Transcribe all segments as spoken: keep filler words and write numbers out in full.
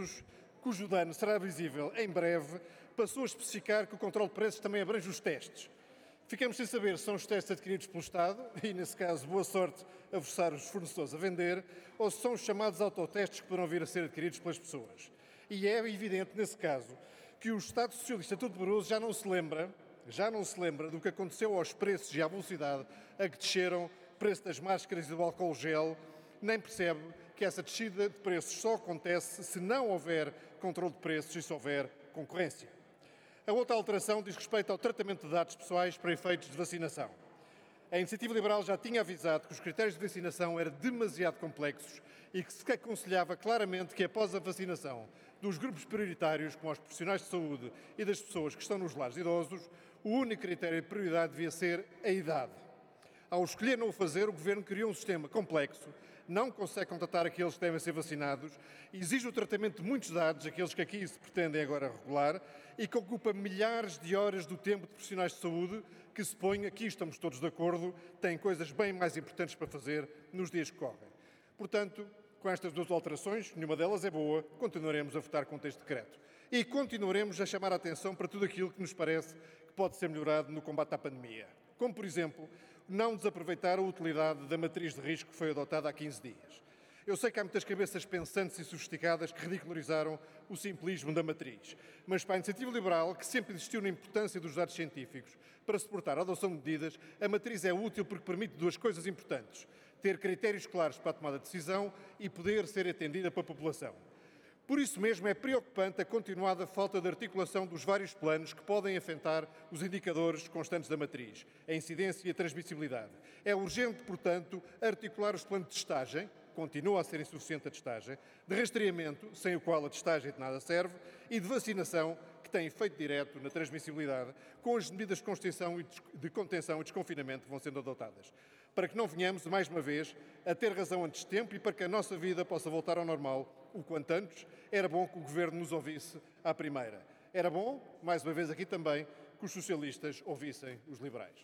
preços, cujo dano será visível em breve, passou a especificar que o controle de preços também abrange os testes. Ficamos sem saber se são os testes adquiridos pelo Estado, e nesse caso boa sorte a forçar os fornecedores a vender, ou se são os chamados autotestes que poderão vir a ser adquiridos pelas pessoas. E é evidente, nesse caso, que o Estado Socialista Todo-Poderoso já não se lembra, já não se lembra do que aconteceu aos preços e à velocidade a que desceram o preço das máscaras e do álcool gel, nem percebe que essa descida de preços só acontece se não houver controle de preços e se houver concorrência. A outra alteração diz respeito ao tratamento de dados pessoais para efeitos de vacinação. A Iniciativa Liberal já tinha avisado que os critérios de vacinação eram demasiado complexos e que se aconselhava claramente que, após a vacinação dos grupos prioritários, como os profissionais de saúde e das pessoas que estão nos lares idosos, o único critério de prioridade devia ser a idade. Ao escolher não o fazer, o Governo criou um sistema complexo, não consegue contatar aqueles que devem ser vacinados, exige o tratamento de muitos dados, aqueles que aqui se pretendem agora regular, e que ocupa milhares de horas do tempo de profissionais de saúde que, se põe, aqui estamos todos de acordo, têm coisas bem mais importantes para fazer nos dias que correm. Portanto, com estas duas alterações, nenhuma delas é boa, continuaremos a votar contra este decreto. E continuaremos a chamar a atenção para tudo aquilo que nos parece que pode ser melhorado no combate à pandemia. Como, por exemplo, não desaproveitar a utilidade da matriz de risco que foi adotada há quinze dias. Eu sei que há muitas cabeças pensantes e sofisticadas que ridicularizaram o simplismo da matriz, mas para a Iniciativa Liberal, que sempre insistiu na importância dos dados científicos para suportar a adoção de medidas, a matriz é útil porque permite duas coisas importantes: ter critérios claros para a tomada de decisão e poder ser atendida pela população. Por isso mesmo é preocupante a continuada falta de articulação dos vários planos que podem afetar os indicadores constantes da matriz, a incidência e a transmissibilidade. É urgente, portanto, articular os planos de testagem, continua a ser insuficiente a testagem, de rastreamento, sem o qual a testagem de nada serve, e de vacinação, que tem efeito direto na transmissibilidade, com as medidas de contenção e de contenção e desconfinamento que vão sendo adotadas, para que não venhamos, mais uma vez, a ter razão antes de tempo e para que a nossa vida possa voltar ao normal o quanto antes. Era bom que o Governo nos ouvisse à primeira. Era bom, mais uma vez aqui também, que os socialistas ouvissem os liberais.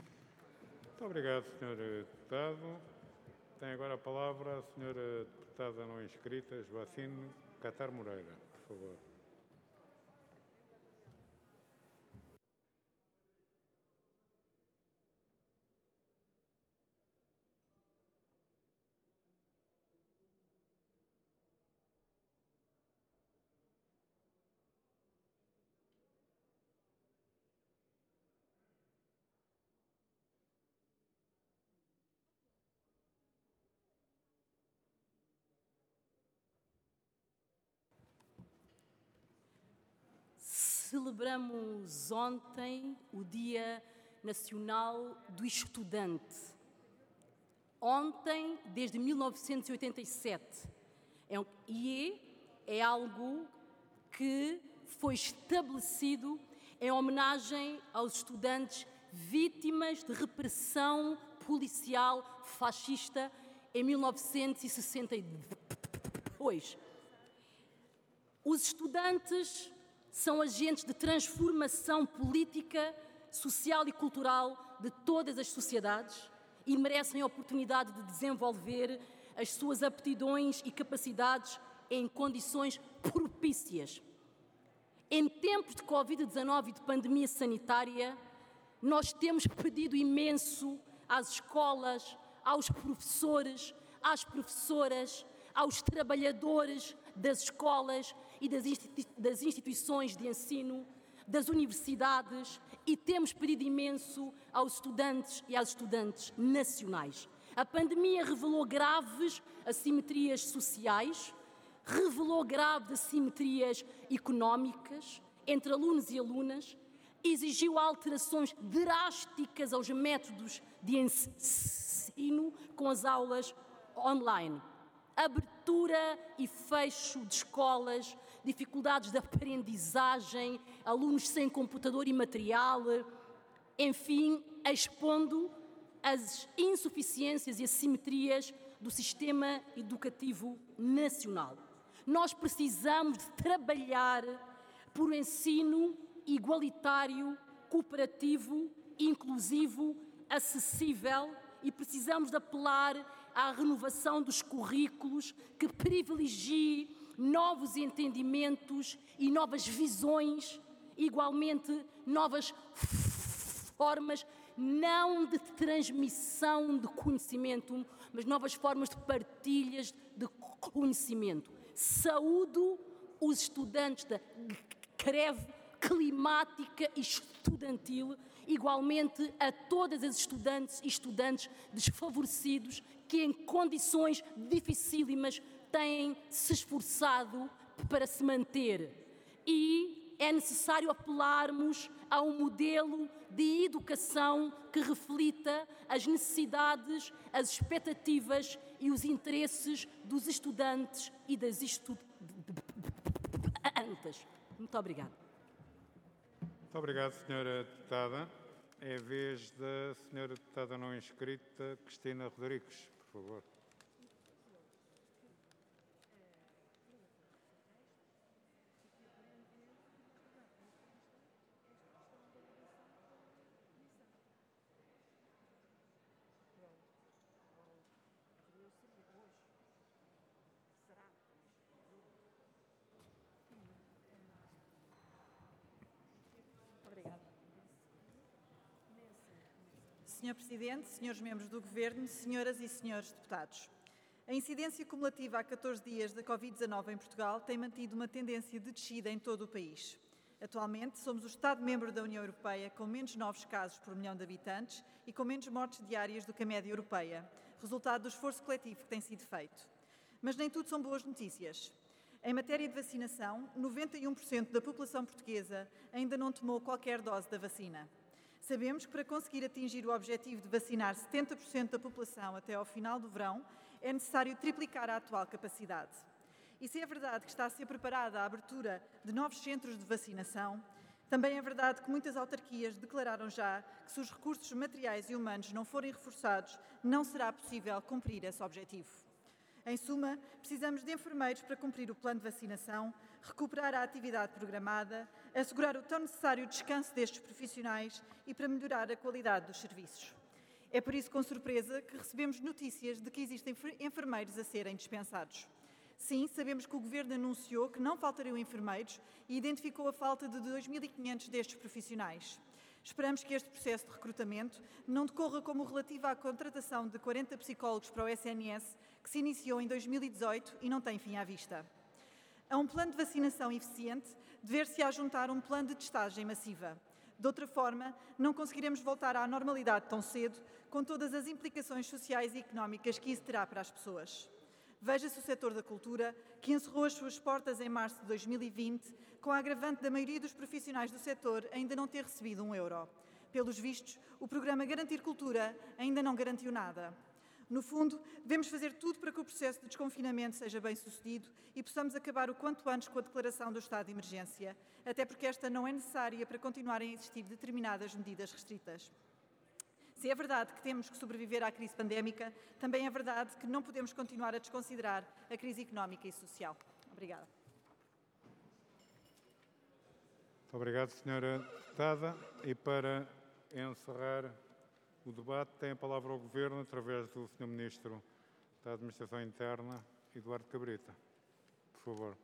Muito obrigado, senhor Deputado. Tem agora a palavra a senhora Deputada não inscrita, Joacine Catar Moreira, por favor. Celebramos ontem o Dia Nacional do Estudante. Ontem, desde mil novecentos e oitenta e sete. É, e é algo que foi estabelecido em homenagem aos estudantes vítimas de repressão policial fascista em mil novecentos e sessenta e dois. Os estudantes são agentes de transformação política, social e cultural de todas as sociedades e merecem a oportunidade de desenvolver as suas aptidões e capacidades em condições propícias. Em tempos de covid dezanove e de pandemia sanitária, nós temos pedido imenso às escolas, aos professores, às professoras, aos trabalhadores das escolas e das, institui- das instituições de ensino, das universidades, e temos pedido imenso aos estudantes e às estudantes nacionais. A pandemia revelou graves assimetrias sociais, revelou graves assimetrias económicas entre alunos e alunas, exigiu alterações drásticas aos métodos de ensino com as aulas online. Abertura e fecho de escolas, dificuldades de aprendizagem, alunos sem computador e material, enfim, expondo as insuficiências e assimetrias do sistema educativo nacional. Nós precisamos de trabalhar por um ensino igualitário, cooperativo, inclusivo, acessível, e precisamos de apelar à renovação dos currículos que privilegie novos entendimentos e novas visões, igualmente novas formas, não de transmissão de conhecimento, mas novas formas de partilhas de conhecimento. Saúdo os estudantes da greve climática e estudantil, igualmente a todas as estudantes e estudantes desfavorecidos que em condições dificílimas têm se esforçado para se manter. E é necessário apelarmos a um modelo de educação que reflita as necessidades, as expectativas e os interesses dos estudantes e das estudantes. Muito obrigada. Muito obrigado, senhora Deputada. É a vez da senhora Deputada não inscrita, Cristina Rodrigues, por favor. senhor Presidente, senhores membros do Governo, senhoras e senhores deputados. A incidência cumulativa a catorze dias da Covid dezanove em Portugal tem mantido uma tendência de descida em todo o país. Atualmente, somos o Estado-membro da União Europeia com menos novos casos por milhão de habitantes e com menos mortes diárias do que a média europeia, resultado do esforço coletivo que tem sido feito. Mas nem tudo são boas notícias. Em matéria de vacinação, noventa e um por cento da população portuguesa ainda não tomou qualquer dose da vacina. Sabemos que para conseguir atingir o objetivo de vacinar setenta por cento da população até ao final do verão, é necessário triplicar a atual capacidade. E se é verdade que está a ser preparada a abertura de novos centros de vacinação, também é verdade que muitas autarquias declararam já que se os recursos materiais e humanos não forem reforçados, não será possível cumprir esse objetivo. Em suma, precisamos de enfermeiros para cumprir o plano de vacinação, recuperar a atividade programada, assegurar o tão necessário descanso destes profissionais e para melhorar a qualidade dos serviços. É por isso, com surpresa, que recebemos notícias de que existem enfermeiros a serem dispensados. Sim, sabemos que o Governo anunciou que não faltariam enfermeiros e identificou a falta de dois mil e quinhentos destes profissionais. Esperamos que este processo de recrutamento não decorra como o relativo à contratação de quarenta psicólogos para o S N S, que se iniciou em dois mil e dezoito e não tem fim à vista. A um plano de vacinação eficiente, dever-se-á juntar um plano de testagem massiva. De outra forma, não conseguiremos voltar à normalidade tão cedo, com todas as implicações sociais e económicas que isso terá para as pessoas. Veja-se o setor da cultura, que encerrou as suas portas em março de dois mil e vinte, com a agravante da maioria dos profissionais do setor ainda não ter recebido um euro. Pelos vistos, o programa Garantir Cultura ainda não garantiu nada. No fundo, devemos fazer tudo para que o processo de desconfinamento seja bem sucedido e possamos acabar o quanto antes com a declaração do estado de emergência, até porque esta não é necessária para continuarem a existir determinadas medidas restritas. Se é verdade que temos que sobreviver à crise pandémica, também é verdade que não podemos continuar a desconsiderar a crise económica e social. Obrigada. Muito obrigado, senhora Deputada. E para encerrar o debate, tem a palavra o Governo, através do senhor Ministro da Administração Interna, Eduardo Cabrita. Por favor.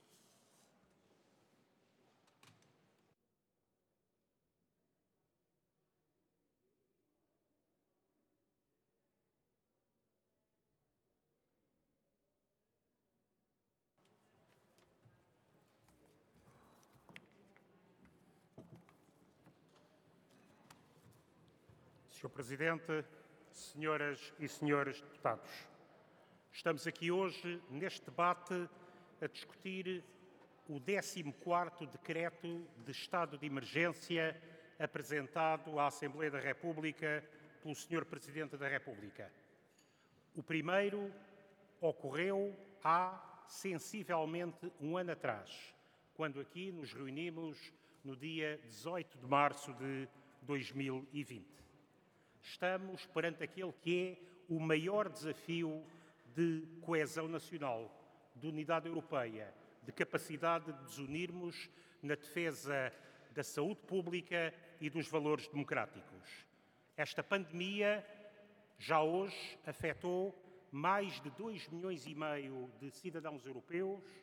senhor Presidente, senhoras e senhores deputados, estamos aqui hoje, neste debate, a discutir o décimo quarto Decreto de Estado de Emergência apresentado à Assembleia da República pelo senhor Presidente da República. O primeiro ocorreu há sensivelmente um ano atrás, quando aqui nos reunimos no dia dezoito de março de dois mil e vinte. Estamos perante aquele que é o maior desafio de coesão nacional, de unidade europeia, de capacidade de nos unirmos na defesa da saúde pública e dos valores democráticos. Esta pandemia já hoje afetou mais de dois milhões e meio de cidadãos europeus,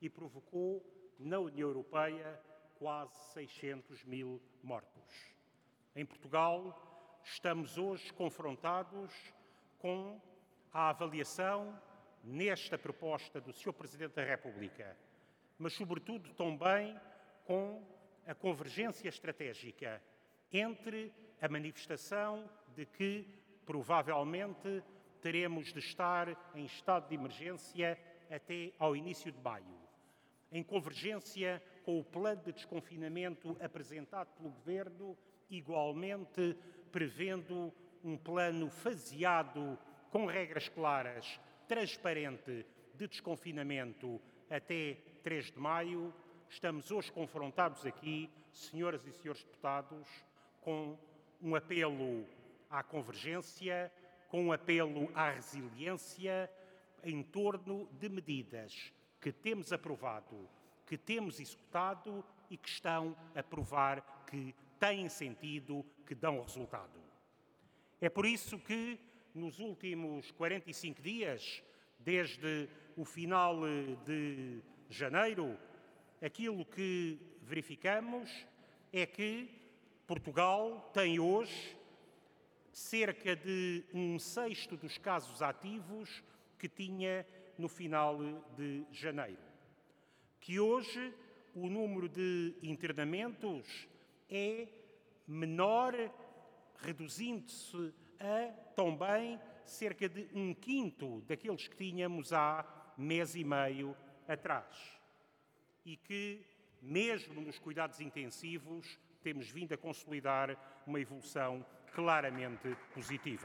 e provocou na União Europeia quase seiscentos mil mortos. Em Portugal, estamos hoje confrontados com a avaliação nesta proposta do senhor Presidente da República, mas, sobretudo, também com a convergência estratégica entre a manifestação de que, provavelmente, teremos de estar em estado de emergência até ao início de maio, em convergência com o plano de desconfinamento apresentado pelo Governo, igualmente prevendo um plano faseado, com regras claras, transparente, de desconfinamento até três de maio, estamos hoje confrontados aqui, senhoras e senhores deputados, com um apelo à convergência, com um apelo à resiliência em torno de medidas que temos aprovado, que temos executado e que estão a provar que têm sentido, que dão resultado. É por isso que, nos últimos quarenta e cinco dias, desde o final de janeiro, aquilo que verificamos é que Portugal tem hoje cerca de um sexto dos casos ativos que tinha no final de janeiro. Que hoje o número de internamentos é menor, reduzindo-se a também cerca de um quinto daqueles que tínhamos há mês e meio atrás. E que, mesmo nos cuidados intensivos, temos vindo a consolidar uma evolução claramente positiva.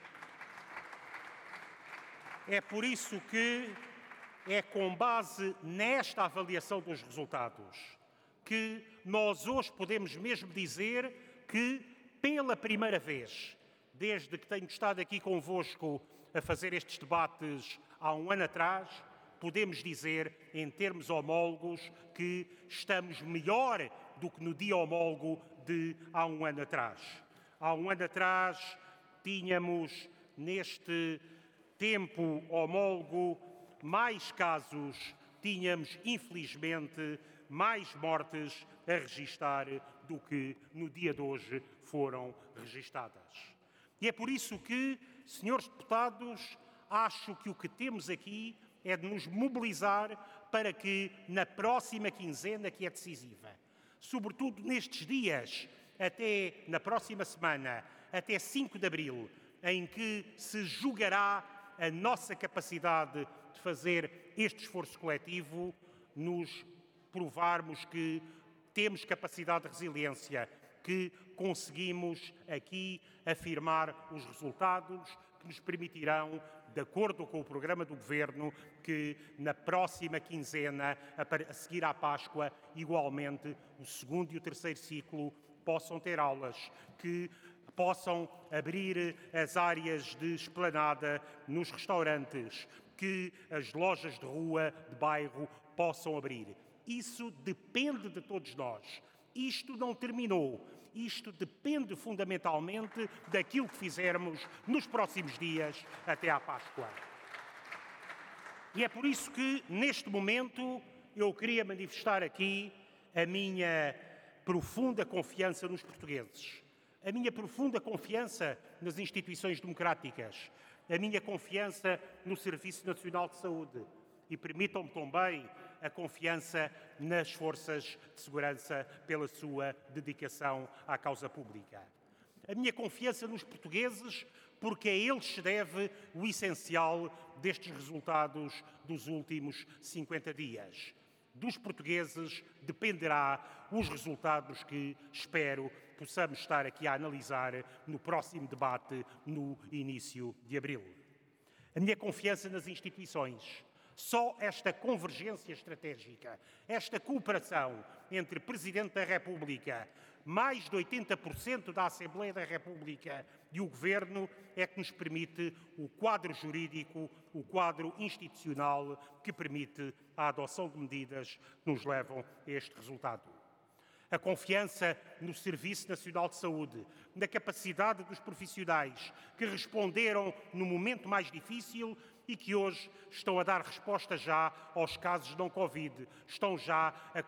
É por isso que é com base nesta avaliação dos resultados que nós hoje podemos mesmo dizer que, pela primeira vez, desde que tenho estado aqui convosco a fazer estes debates há um ano atrás, podemos dizer, em termos homólogos, que estamos melhor do que no dia homólogo de há um ano atrás. Há um ano atrás tínhamos, neste tempo homólogo, mais casos, tínhamos, infelizmente, mais mortes a registar do que no dia de hoje foram registadas. E é por isso que, senhores deputados, acho que o que temos aqui é de nos mobilizar para que, na próxima quinzena, que é decisiva, sobretudo nestes dias, até na próxima semana, até cinco de abril, em que se julgará a nossa capacidade de fazer este esforço coletivo, nos provarmos que temos capacidade de resiliência, que conseguimos aqui afirmar os resultados que nos permitirão, de acordo com o programa do Governo, que na próxima quinzena, a seguir à Páscoa, igualmente o segundo e o terceiro ciclo possam ter aulas, que possam abrir as áreas de esplanada nos restaurantes, que as lojas de rua, de bairro, possam abrir. Isso depende de todos nós. Isto não terminou. Isto depende fundamentalmente daquilo que fizermos nos próximos dias até à Páscoa. E é por isso que, neste momento, eu queria manifestar aqui a minha profunda confiança nos portugueses, a minha profunda confiança nas instituições democráticas, a minha confiança no Serviço Nacional de Saúde e, permitam-me também, a confiança nas forças de segurança pela sua dedicação à causa pública. A minha confiança nos portugueses porque a eles se deve o essencial destes resultados dos últimos cinquenta dias. Dos portugueses dependerá os resultados que, espero, possamos estar aqui a analisar no próximo debate, no início de abril. A minha confiança nas instituições. Só esta convergência estratégica, esta cooperação entre Presidente da República, mais de oitenta por cento da Assembleia da República e o Governo é que nos permite o quadro jurídico, o quadro institucional que permite a adoção de medidas que nos levam a este resultado. A confiança no Serviço Nacional de Saúde, na capacidade dos profissionais que responderam no momento mais difícil e que hoje estão a dar resposta já aos casos não Covid, estão já a